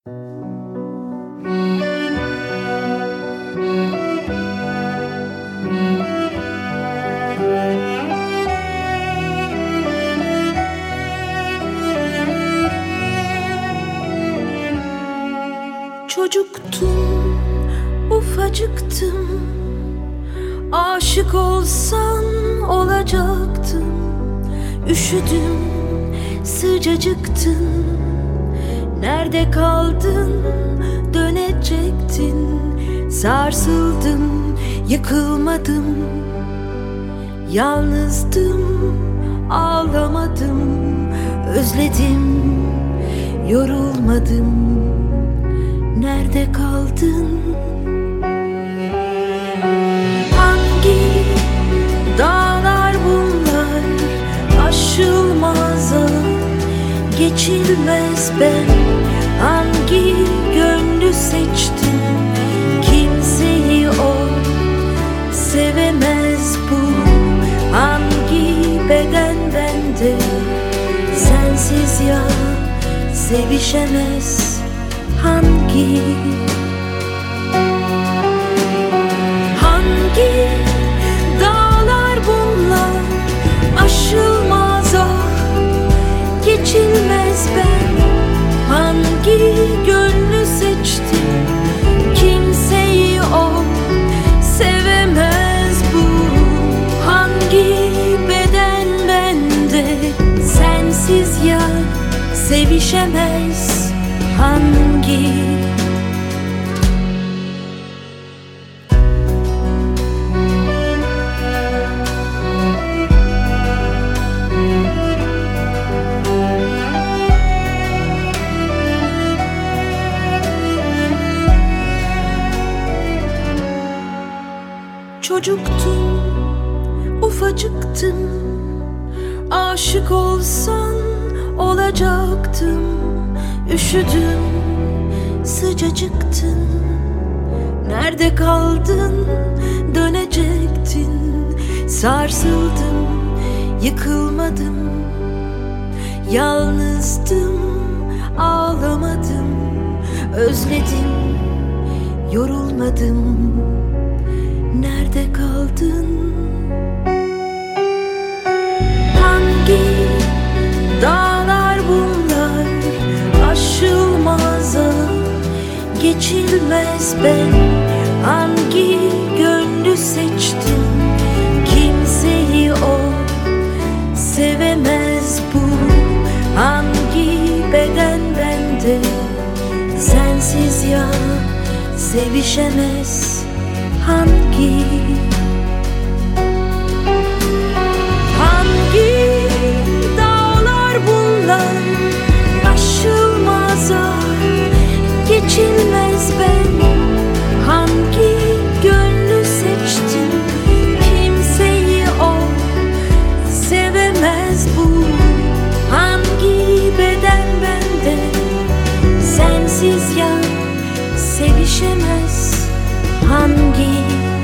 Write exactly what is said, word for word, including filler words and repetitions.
Çocuktum, ufacıktım. Aşık olsan olacaktım. Üşüdüm, sıcacıktın. Nerede kaldın, dönecektin. Sarsıldım, yıkılmadım. Yalnızdım, ağlamadım. Özledim, yorulmadım. Nerede kaldın? Hangi dağlar bunlar? Aşılmaz, geçilmez ben. Hangi gönlü seçtim? Kimseyi o sevemez bu. Hangi beden bende? Sensiz ya sevişemez. Hangi Hangi dağlar bunlar? Aşılmaz, ah, geçilmez ben. Hangi gönlü seçtim? Kimseyi o sevemez bu. Hangi beden bende? Sensiz ya sevişemez. Hangi çocuktum, ufacıktım. Aşık olsan olacaktım. Üşüdüm, sıcacıktın. Nerede kaldın, dönecektin. Sarsıldım, yıkılmadım. Yalnızdım, ağlamadım. Özledim, yorulmadım. Nerede kaldın? Hangi dağlar bunlar? Aşılmaz, geçilmez ben. Hangi gönlü seçtim? Kimseyi o sevemez bu. Hangi beden bende? Sensiz ya sevişemez. Hangi Hangi dağlar bunlar? Aşılmaz, geçilmez ben. Hangi gönlü seçtim? Kimseyi o sevemez bu. Hangi beden bende? Sensiz ya sevişemez. Hangi